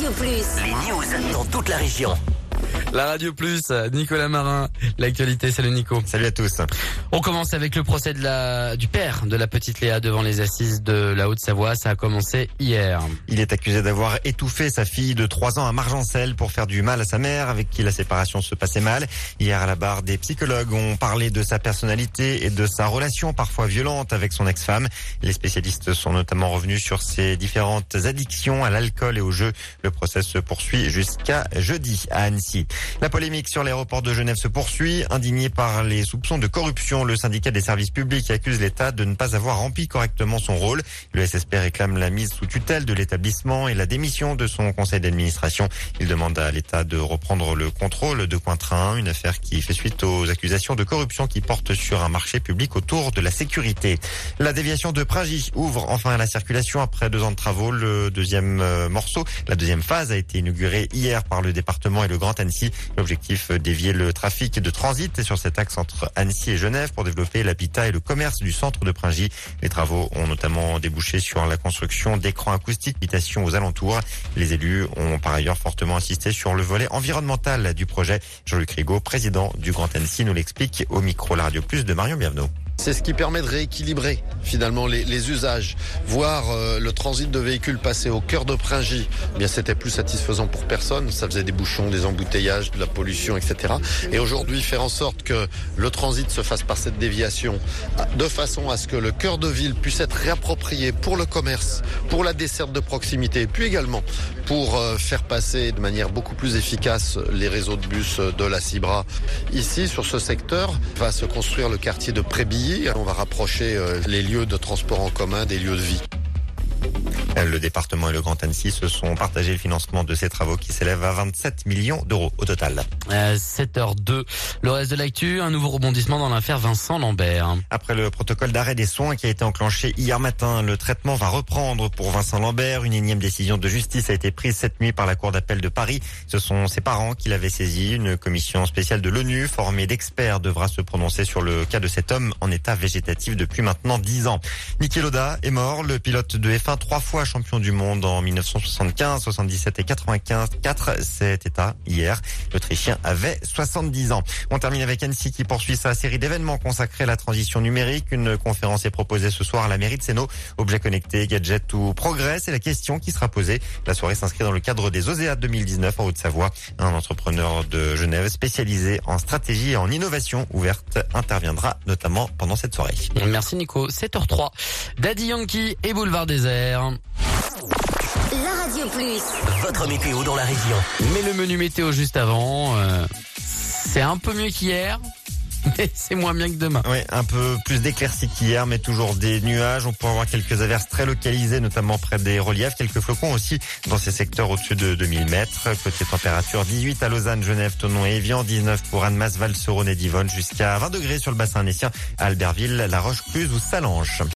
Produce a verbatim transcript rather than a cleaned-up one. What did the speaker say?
Plus. Les news dans toute la région. La Radio Plus, Nicolas Marin. L'actualité, salut Nico. Salut à tous. On commence avec le procès de la, du père de la petite Léa devant les assises de la Haute-Savoie. Ça a commencé hier. Il est accusé d'avoir étouffé sa fille de trois ans à Margencel pour faire du mal à sa mère, avec qui la séparation se passait mal. Hier à la barre, des psychologues ont parlé de sa personnalité et de sa relation parfois violente avec son ex-femme. Les spécialistes sont notamment revenus sur ses différentes addictions à l'alcool et au jeu. Le procès se poursuit jusqu'à jeudi à Annecy. La polémique sur l'aéroport de Genève se poursuit. Indigné par les soupçons de corruption, le syndicat des services publics accuse l'État de ne pas avoir rempli correctement son rôle. Le S S P réclame la mise sous tutelle de l'établissement et la démission de son conseil d'administration. Il demande à l'État de reprendre le contrôle de Cointrain, une affaire qui fait suite aux accusations de corruption qui portent sur un marché public autour de la sécurité. La déviation de Pringy ouvre enfin la circulation après deux ans de travaux. Le deuxième morceau, la deuxième phase a été inaugurée hier par le département et le Grand Annecy. L'objectif, dévier le trafic de transit sur cet axe entre Annecy et Genève pour développer l'habitat et le commerce du centre de Pringy. Les travaux ont notamment débouché sur la construction d'écrans acoustiques d'habitation aux alentours. Les élus ont par ailleurs fortement insisté sur le volet environnemental du projet. Jean-Luc Rigaud, président du Grand Annecy, nous l'explique au micro La Radio Plus de Marion Bienvenot. C'est ce qui permet de rééquilibrer finalement les, les usages. Voir euh, le transit de véhicules passer au cœur de Pringy, eh bien c'était plus satisfaisant pour personne. Ça faisait des bouchons, des embouteillages, de la pollution, et cetera. Et aujourd'hui, faire en sorte que le transit se fasse par cette déviation, de façon à ce que le cœur de ville puisse être réapproprié pour le commerce, pour la desserte de proximité, puis également pour euh, faire passer de manière beaucoup plus efficace les réseaux de bus de la Cibra. Ici, sur ce secteur, va se construire le quartier de Prébilly. On va rapprocher les lieux de transport en commun des lieux de vie. Le département et le Grand Annecy se sont partagés le financement de ces travaux qui s'élèvent à vingt-sept millions d'euros au total. Euh, sept heures deux. Le reste de l'actu, un nouveau rebondissement dans l'affaire Vincent Lambert. Après le protocole d'arrêt des soins qui a été enclenché hier matin, le traitement va reprendre pour Vincent Lambert. Une énième décision de justice a été prise cette nuit par la Cour d'appel de Paris. Ce sont ses parents qui l'avaient saisi. Une commission spéciale de l'ONU formée d'experts devra se prononcer sur le cas de cet homme en état végétatif depuis maintenant dix ans. Niki Lauda est mort, le pilote de F un, trois fois champion du monde en mille neuf cent soixante-quinze, soixante-dix-sept et quatre-vingt-quinze. quatre, c'est état hier. L'Autrichien avait soixante-dix ans. On termine avec Annecy qui poursuit sa série d'événements consacrés à la transition numérique. Une conférence est proposée ce soir à la mairie de Sénaux. Objets connectés, gadgets ou progrès, c'est la question qui sera posée. La soirée s'inscrit dans le cadre des Oséas deux mille dix-neuf en Haute-Savoie. Un entrepreneur de Genève spécialisé en stratégie et en innovation ouverte interviendra notamment pendant cette soirée. Merci Nico. sept heures trois. Daddy Yankee et Boulevard Désert. La Radio Plus. Votre météo dans la région. Mais le menu météo juste avant, euh, c'est un peu mieux qu'hier, mais c'est moins bien que demain. Oui, un peu plus d'éclaircies qu'hier, mais toujours des nuages. On peut avoir quelques averses très localisées, notamment près des reliefs. Quelques flocons aussi dans ces secteurs au-dessus de deux mille mètres. Côté température, dix-huit à Lausanne, Genève, Thonon et Évian, dix-neuf pour Annemasse, Val-Seronne et Divonne, jusqu'à vingt degrés sur le bassin annécien, à Albertville, La Roche-Cluse ou Salanches.